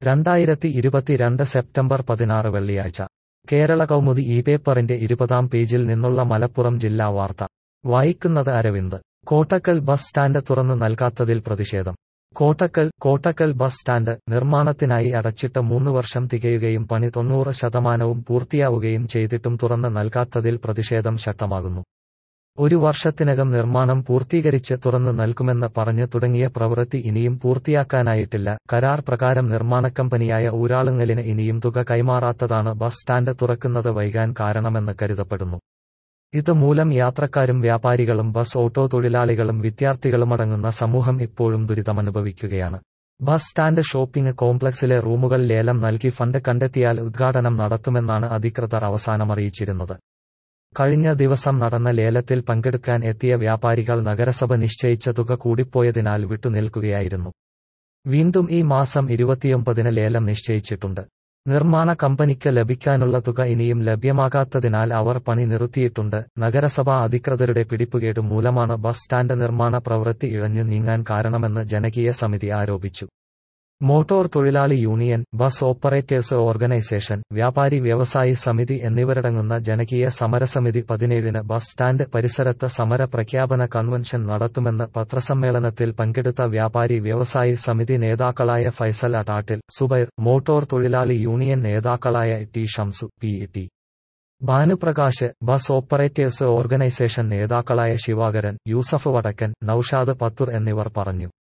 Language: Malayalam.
2022 സെപ്റ്റംബർ 16 വെള്ളിയാഴ്ച കേരള കൗമുദി ഈ പേപ്പറിന്റെ 20-ാം പേജിൽ നിന്നുള്ള മലപ്പുറം ജില്ലാ വാർത്ത വായിക്കുന്നത് അരവിന്ദ്. കോട്ടക്കൽ ബസ് സ്റ്റാൻഡ് തുറന്നു നൽകാത്തതിൽ പ്രതിഷേധം. കോട്ടക്കൽ ബസ് സ്റ്റാൻഡ് നിർമ്മാണത്തിനായി അടച്ചിട്ട് 3 വർഷം തികയുകയും പണി 90% പൂർത്തിയാവുകയും ചെയ്തിട്ടും തുറന്നു നൽകാത്തതിൽ പ്രതിഷേധം ശക്തമാകുന്നു. 1 വർഷത്തിനകം നിർമ്മാണം പൂർത്തീകരിച്ച് തുറന്നു നൽകുമെന്ന് പറഞ്ഞു തുടങ്ങിയ പ്രവൃത്തി ഇനിയും പൂർത്തിയാക്കാനായിട്ടില്ല. കരാർ പ്രകാരം നിർമ്മാണ കമ്പനിയായ ഊരാളുങ്കലിന് ഇനിയും തുക കൈമാറാത്തതാണ് ബസ് സ്റ്റാൻഡ് തുറക്കുന്നത് വൈകാൻ കാരണമെന്ന് കരുതപ്പെടുന്നു. ഇതുമൂലം യാത്രക്കാരും വ്യാപാരികളും ബസ് ഓട്ടോ തൊഴിലാളികളും വിദ്യാർത്ഥികളുമടങ്ങുന്ന സമൂഹം ഇപ്പോഴും ദുരിതമനുഭവിക്കുകയാണ്. ബസ് സ്റ്റാൻഡ് ഷോപ്പിംഗ് കോംപ്ലക്സിലെ റൂമുകൾ ലേലം നൽകി ഫണ്ട് കണ്ടെത്തിയാൽ ഉദ്ഘാടനം നടത്തുമെന്നാണ് അധികൃതർ അവസാനമറിയിച്ചിരുന്നത്. കഴിഞ്ഞ ദിവസം നടന്ന ലേലത്തിൽ പങ്കെടുക്കാൻ എത്തിയ വ്യാപാരികൾ നഗരസഭ നിശ്ചയിച്ച തുക കൂടിപ്പോയതിനാൽ വിട്ടുനിൽക്കുകയായിരുന്നു. വീണ്ടും ഈ മാസം 29-ന് ലേലം നിശ്ചയിച്ചിട്ടുണ്ട്. നിർമ്മാണ കമ്പനിക്ക് ലഭിക്കാനുള്ള തുക ഇനിയും ലഭ്യമാകാത്തതിനാൽ അവർ പണി നിർത്തിയിട്ടുണ്ട്. നഗരസഭാ അധികൃതരുടെ പിടിപ്പുകേട് മൂലമാണ് ബസ് സ്റ്റാൻഡ് നിർമ്മാണ പ്രവൃത്തി ഇഴഞ്ഞു നീങ്ങാൻ കാരണമെന്ന് ജനകീയ സമിതി ആരോപിച്ചു. മോട്ടോർ തൊഴിലാളി യൂണിയൻ, ബസ് ഓപ്പറേറ്റേഴ്സ് ഓർഗനൈസേഷൻ, വ്യാപാരി വ്യവസായി സമിതി എന്നിവരടങ്ങുന്ന ജനകീയ സമരസമിതി 17-ന് ബസ് സ്റ്റാൻഡ് പരിസരത്ത് സമര പ്രഖ്യാപന കൺവെൻഷൻ നടത്തുമെന്ന് പത്രസമ്മേളനത്തിൽ പങ്കെടുത്ത വ്യാപാരി വ്യവസായി സമിതി നേതാക്കളായ ഫൈസൽ അടാട്ടിൽ, സുബൈർ, മോട്ടോർ തൊഴിലാളി യൂണിയൻ നേതാക്കളായ T Shamsu, P Bhanuprakash, bus operators organisation നേതാക്കളായ ശിവാകരൻ, യൂസഫ് വടക്കൻ, നൌഷാദ് പത്തൂർ എന്നിവർ പറഞ്ഞു.